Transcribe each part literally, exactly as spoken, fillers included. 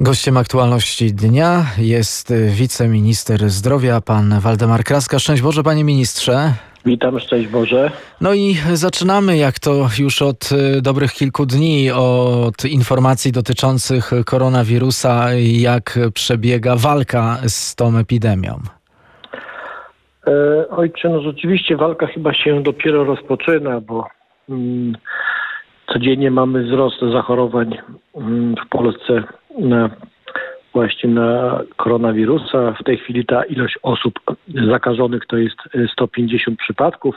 Gościem aktualności dnia jest wiceminister zdrowia, pan Waldemar Kraska. Szczęść Boże, panie ministrze. Witam, szczęść Boże. No i zaczynamy, jak to już od dobrych kilku dni, od informacji dotyczących koronawirusa, jak przebiega walka z tą epidemią. E, ojcze, no rzeczywiście walka chyba się dopiero rozpoczyna, bo mm, codziennie mamy wzrost zachorowań mm, w Polsce na właśnie na koronawirusa. W tej chwili ta ilość osób zakażonych to jest sto pięćdziesiąt przypadków.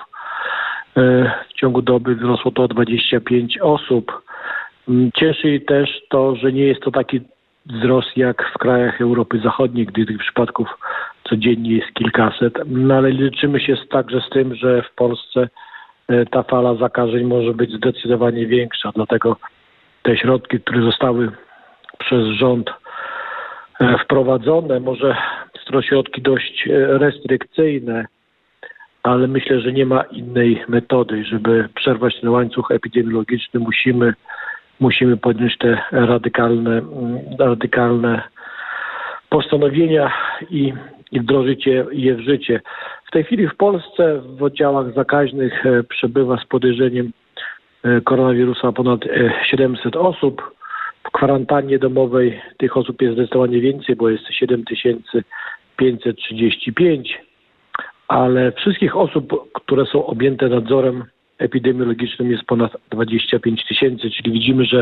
W ciągu doby wzrosło to o dwadzieścia pięć osób. Cieszy też to, że nie jest to taki wzrost jak w krajach Europy Zachodniej, gdy tych przypadków codziennie jest kilkaset. No ale liczymy się także z tym, że w Polsce ta fala zakażeń może być zdecydowanie większa. Dlatego te środki, które zostały przez rząd wprowadzone, może są to środki dość restrykcyjne, ale myślę, że nie ma innej metody. Żeby przerwać ten łańcuch epidemiologiczny, musimy, musimy podjąć te radykalne, radykalne postanowienia i, i wdrożyć je, je w życie. W tej chwili w Polsce w oddziałach zakaźnych przebywa z podejrzeniem koronawirusa ponad siedemset osób. W kwarantannie domowej tych osób jest zdecydowanie więcej, bo jest siedem tysięcy pięćset trzydzieści pięć, ale wszystkich osób, które są objęte nadzorem epidemiologicznym jest ponad dwadzieścia pięć tysięcy, czyli widzimy, że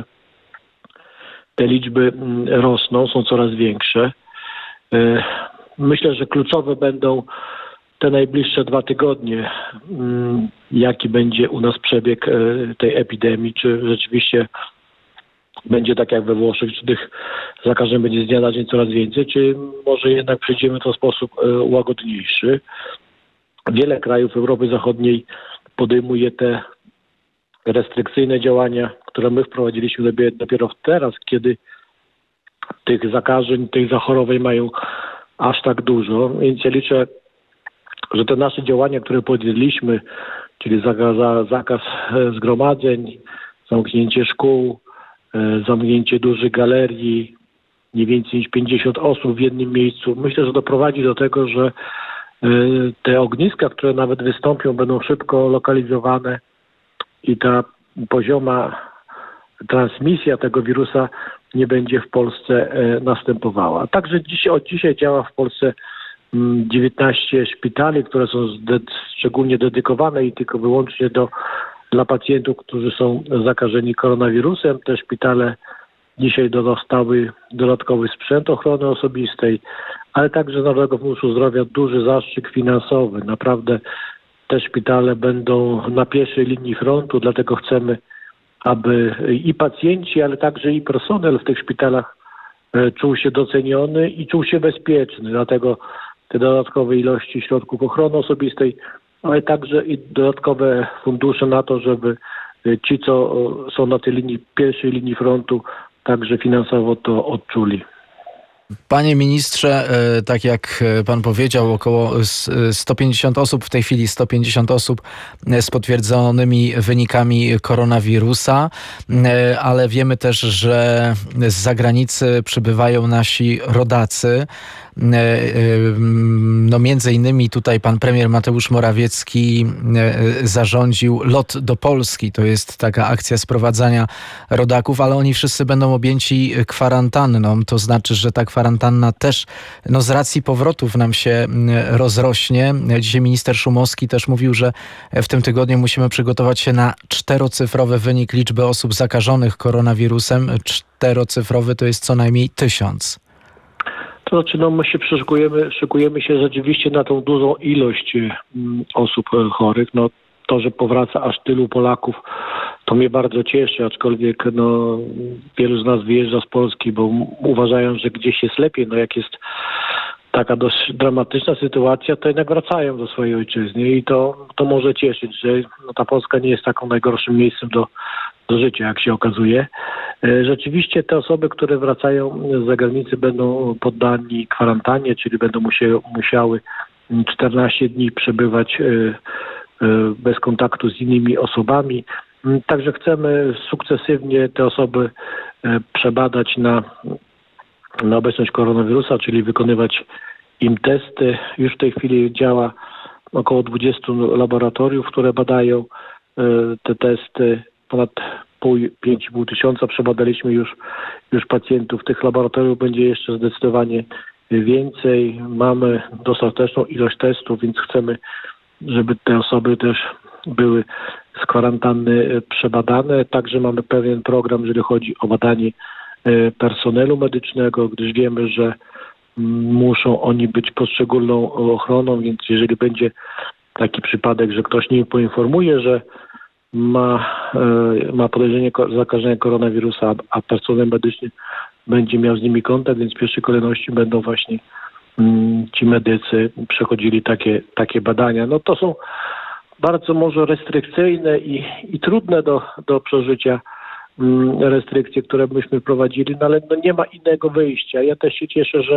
te liczby rosną, są coraz większe. Myślę, że kluczowe będą te najbliższe dwa tygodnie, jaki będzie u nas przebieg tej epidemii, czy rzeczywiście będzie tak jak we Włoszech, czy tych zakażeń będzie z dnia na dzień coraz więcej, czy może jednak przejdziemy to w sposób łagodniejszy. Wiele krajów Europy Zachodniej podejmuje te restrykcyjne działania, które my wprowadziliśmy dopiero teraz, kiedy tych zakażeń, tych zachorowań mają aż tak dużo. Więc ja liczę, że te nasze działania, które podjęliśmy, czyli zakaz, zakaz zgromadzeń, zamknięcie szkół, zamknięcie dużych galerii, nie więcej niż pięćdziesiąt osób w jednym miejscu. Myślę, że doprowadzi do tego, że te ogniska, które nawet wystąpią, będą szybko lokalizowane i ta pozioma transmisja tego wirusa nie będzie w Polsce następowała. Także dzisiaj, od dzisiaj działa w Polsce dziewiętnaście szpitali, które są szczególnie dedykowane i tylko wyłącznie do dla pacjentów, którzy są zakażeni koronawirusem. Te szpitale dzisiaj dostały dodatkowy sprzęt ochrony osobistej, ale także z Narodowego Funduszu Zdrowia duży zastrzyk finansowy. Naprawdę te szpitale będą na pierwszej linii frontu, dlatego chcemy, aby i pacjenci, ale także i personel w tych szpitalach czuł się doceniony i czuł się bezpieczny. Dlatego te dodatkowe ilości środków ochrony osobistej, ale także i dodatkowe fundusze na to, żeby ci, co są na tej linii, pierwszej linii frontu, także finansowo to odczuli. Panie ministrze, tak jak pan powiedział, około sto pięćdziesiąt osób, w tej chwili sto pięćdziesiąt osób z potwierdzonymi wynikami koronawirusa, ale wiemy też, że z zagranicy przybywają nasi rodacy. No między innymi tutaj pan premier Mateusz Morawiecki zarządził lot do Polski. To jest taka akcja sprowadzania rodaków, ale oni wszyscy będą objęci kwarantanną. To znaczy, że ta kwarantanna też no z racji powrotów nam się rozrośnie. Dzisiaj minister Szumowski też mówił, że w tym tygodniu musimy przygotować się na czterocyfrowy wynik liczby osób zakażonych koronawirusem. Czterocyfrowy to jest co najmniej tysiąc. To znaczy, no my się przeszykujemy, szykujemy się rzeczywiście na tą dużą ilość mm, osób chorych. No to, że powraca aż tylu Polaków, to mnie bardzo cieszy, aczkolwiek no wielu z nas wyjeżdża z Polski, bo uważają, że gdzieś jest lepiej. No jak jest taka dość dramatyczna sytuacja, to jednak wracają do swojej ojczyzny i to, to może cieszyć, że no, ta Polska nie jest taką najgorszym miejscem do, do życia, jak się okazuje. Rzeczywiście te osoby, które wracają z zagranicy, będą poddani kwarantannie, czyli będą musiały, musiały czternaście dni przebywać bez kontaktu z innymi osobami. Także chcemy sukcesywnie te osoby przebadać na na obecność koronawirusa, czyli wykonywać im testy. Już w tej chwili działa około dwudziestu laboratoriów, które badają te testy. Ponad pięć i pół tysiąca przebadaliśmy już, już pacjentów. Tych laboratoriów będzie jeszcze zdecydowanie więcej. Mamy dostateczną ilość testów, więc chcemy, żeby te osoby też były z kwarantanny przebadane. Także mamy pewien program, jeżeli chodzi o badanie personelu medycznego, gdyż wiemy, że muszą oni być pod szczególną ochroną, więc jeżeli będzie taki przypadek, że ktoś nie poinformuje, że ma, ma podejrzenie zakażenia koronawirusa, a personel medyczny będzie miał z nimi kontakt, więc w pierwszej kolejności będą właśnie ci medycy przechodzili takie, takie badania. No to są bardzo może restrykcyjne i, i trudne do, do przeżycia restrykcje, które myśmy prowadzili, no ale no nie ma innego wyjścia. Ja też się cieszę, że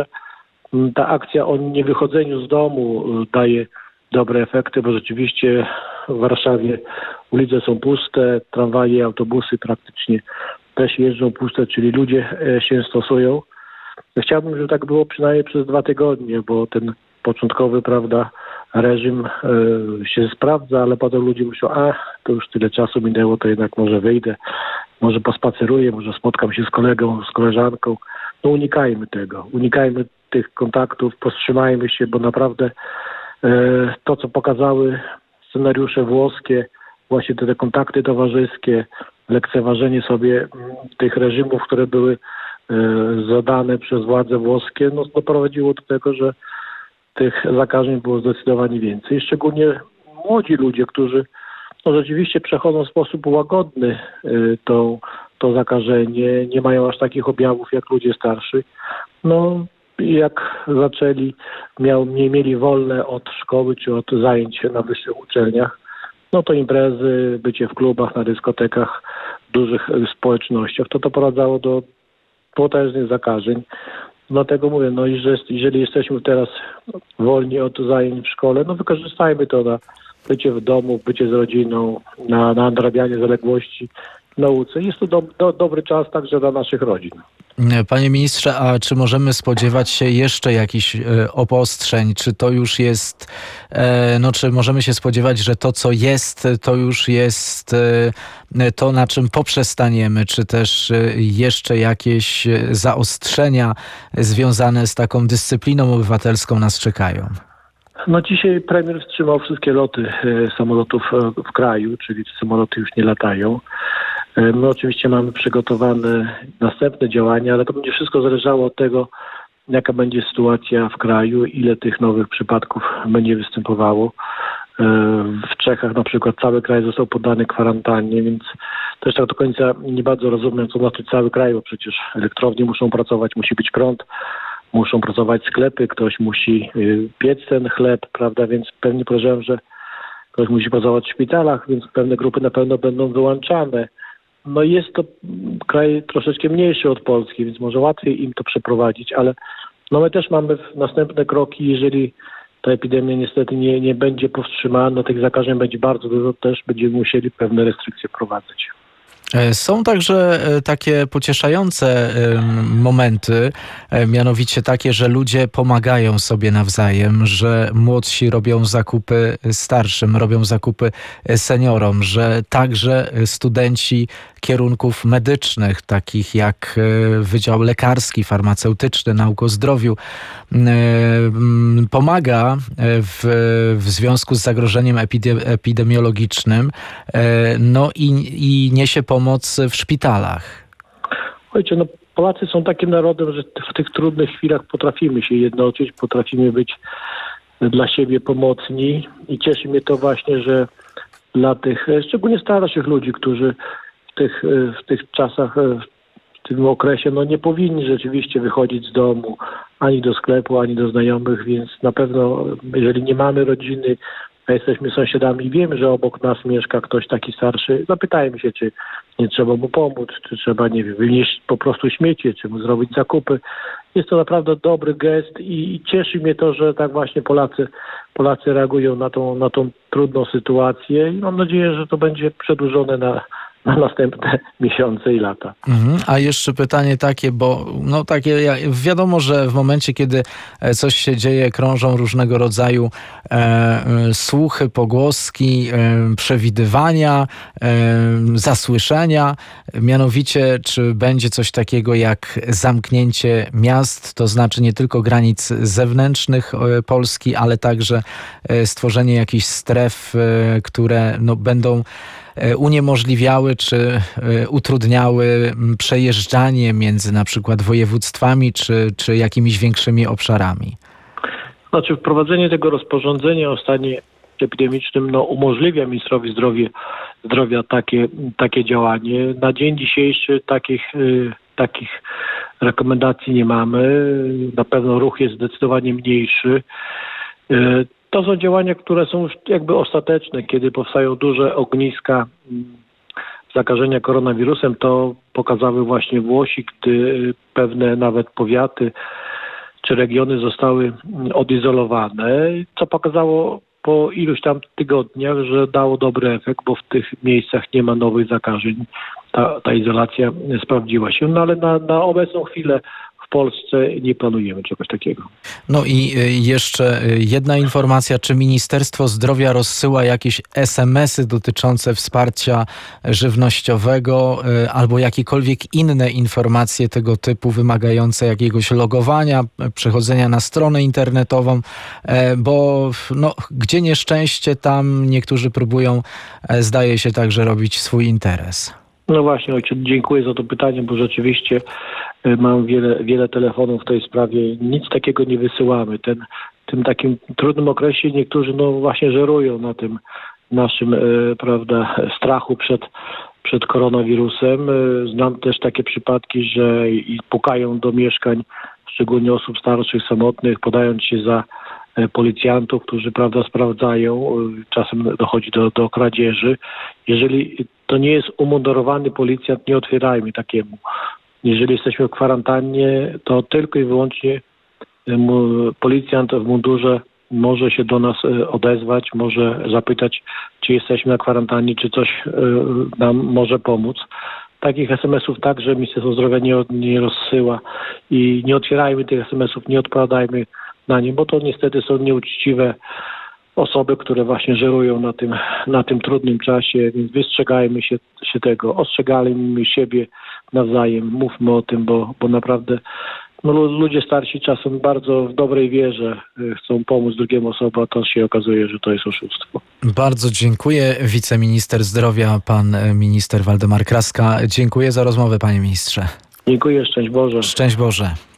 ta akcja o niewychodzeniu z domu daje dobre efekty, bo rzeczywiście w Warszawie ulice są puste, tramwaje, autobusy praktycznie też jeżdżą puste, czyli ludzie się stosują. Chciałbym, żeby tak było przynajmniej przez dwa tygodnie, bo ten początkowy, prawda, reżim y, się sprawdza, ale potem ludzie myślą, a to już tyle czasu minęło, to jednak może wyjdę, może pospaceruję, może spotkam się z kolegą, z koleżanką. No unikajmy tego, unikajmy tych kontaktów, powstrzymajmy się, bo naprawdę y, to, co pokazały scenariusze włoskie, właśnie te, te kontakty towarzyskie, lekceważenie sobie tych reżimów, które były y, zadane przez władze włoskie, no doprowadziło do tego, że tych zakażeń było zdecydowanie więcej. Szczególnie młodzi ludzie, którzy no, rzeczywiście przechodzą w sposób łagodny y, to, to zakażenie, nie mają aż takich objawów jak ludzie starsi. No jak zaczęli, miał, nie mieli wolne od szkoły czy od zajęć na wyższych uczelniach, no to imprezy, bycie w klubach, na dyskotekach, dużych społecznościach, to doprowadzało do potężnych zakażeń. Dlatego mówię, no i że jeżeli jesteśmy teraz wolni od zajęć w szkole, no wykorzystajmy to na bycie w domu, bycie z rodziną, na, na nadrabianie zaległości w nauce. Jest to do, do, dobry czas także dla naszych rodzin. Panie ministrze, a czy możemy spodziewać się jeszcze jakichś e, obostrzeń? Czy to już jest, e, no czy możemy się spodziewać, że to co jest, to już jest e, to, na czym poprzestaniemy? Czy też e, jeszcze jakieś zaostrzenia związane z taką dyscypliną obywatelską nas czekają? No dzisiaj premier wstrzymał wszystkie loty e, samolotów e, w kraju, czyli samoloty już nie latają. My oczywiście mamy przygotowane następne działania, ale to będzie wszystko zależało od tego, jaka będzie sytuacja w kraju, ile tych nowych przypadków będzie występowało. W Czechach na przykład cały kraj został poddany kwarantannie, więc też tak do końca nie bardzo rozumiem, co znaczy cały kraj, bo przecież elektrownie muszą pracować, musi być prąd, muszą pracować sklepy, ktoś musi piec ten chleb, prawda, więc pewnie podejrzewam, że ktoś musi pracować w szpitalach, więc pewne grupy na pewno będą wyłączane. No jest to kraj troszeczkę mniejszy od Polski, więc może łatwiej im to przeprowadzić, ale no my też mamy następne kroki, jeżeli ta epidemia niestety nie, nie będzie powstrzymana, tych zakażeń będzie bardzo dużo, też będziemy musieli pewne restrykcje wprowadzać. Są także takie pocieszające momenty, mianowicie takie, że ludzie pomagają sobie nawzajem, że młodsi robią zakupy starszym, robią zakupy seniorom, że także studenci kierunków medycznych, takich jak Wydział Lekarski, Farmaceutyczny, Nauk o Zdrowiu, pomaga w, w związku z zagrożeniem epidemiologicznym, no i, i niesie pomoc w szpitalach. Ojcze, no Polacy są takim narodem, że w tych trudnych chwilach potrafimy się jednoczyć, potrafimy być dla siebie pomocni i cieszy mnie to właśnie, że dla tych, szczególnie starszych ludzi, którzy w tych, w tych czasach, w tym okresie, no nie powinni rzeczywiście wychodzić z domu, ani do sklepu, ani do znajomych, więc na pewno, jeżeli nie mamy rodziny, a jesteśmy sąsiadami i wiemy, że obok nas mieszka ktoś taki starszy, zapytajmy się, czy nie trzeba mu pomóc, czy trzeba, nie wiem, wynieść po prostu śmiecie, czy mu zrobić zakupy. Jest to naprawdę dobry gest i, i cieszy mnie to, że tak właśnie Polacy, Polacy reagują na tą, na tą trudną sytuację i mam nadzieję, że to będzie przedłużone na, na następne miesiące i lata. Mhm. A jeszcze pytanie takie, bo no takie wiadomo, że w momencie, kiedy coś się dzieje, krążą różnego rodzaju e, e, słuchy, pogłoski, e, przewidywania, e, zasłyszenia. Mianowicie, czy będzie coś takiego jak zamknięcie miast, to znaczy nie tylko granic zewnętrznych e, Polski, ale także e, stworzenie jakichś stref, e, które no, będą uniemożliwiały czy utrudniały przejeżdżanie między na przykład województwami czy, czy jakimiś większymi obszarami? Znaczy wprowadzenie tego rozporządzenia o stanie epidemicznym no, umożliwia ministrowi zdrowia, zdrowia takie, takie działanie. Na dzień dzisiejszy takich, y, takich rekomendacji nie mamy. Na pewno ruch jest zdecydowanie mniejszy. Y, To są działania, które są już jakby ostateczne. Kiedy powstają duże ogniska zakażenia koronawirusem, to pokazały właśnie Włosi, gdy pewne nawet powiaty czy regiony zostały odizolowane, co pokazało po iluś tam tygodniach, że dało dobry efekt, bo w tych miejscach nie ma nowych zakażeń. Ta, ta izolacja sprawdziła się, no ale na, na obecną chwilę w Polsce nie planujemy czegoś takiego. No i jeszcze jedna informacja. Czy Ministerstwo Zdrowia rozsyła jakieś es em esy dotyczące wsparcia żywnościowego albo jakiekolwiek inne informacje tego typu wymagające jakiegoś logowania, przechodzenia na stronę internetową, bo no, gdzie nieszczęście, tam niektórzy próbują, zdaje się, także robić swój interes. No właśnie, ojciec, dziękuję za to pytanie, bo rzeczywiście mam wiele, wiele telefonów w tej sprawie. Nic takiego nie wysyłamy. Ten, w tym takim trudnym okresie niektórzy no właśnie żerują na tym naszym e, prawda, strachu przed, przed koronawirusem. E, znam też takie przypadki, że i pukają do mieszkań, szczególnie osób starszych, samotnych, podając się za e, policjantów, którzy prawda sprawdzają. E, czasem dochodzi do, do kradzieży. Jeżeli to nie jest umundurowany policjant, nie otwierajmy takiemu. Jeżeli jesteśmy w kwarantannie, to tylko i wyłącznie policjant w mundurze może się do nas odezwać, może zapytać, czy jesteśmy na kwarantannie, czy coś nam może pomóc. Takich es em esów także Ministerstwo Zdrowia nie, nie rozsyła i nie otwierajmy tych es em esów, nie odpowiadajmy na nie, bo to niestety są nieuczciwe osoby, które właśnie żerują na tym, na tym trudnym czasie, więc wystrzegajmy się, się tego, ostrzegajmy siebie nawzajem, mówmy o tym, bo, bo naprawdę no, ludzie starsi czasem bardzo w dobrej wierze chcą pomóc drugiemu osobom, a to się okazuje, że to jest oszustwo. Bardzo dziękuję. Wiceminister zdrowia, pan minister Waldemar Kraska. Dziękuję za rozmowę, panie ministrze. Dziękuję, szczęść Boże. Szczęść Boże.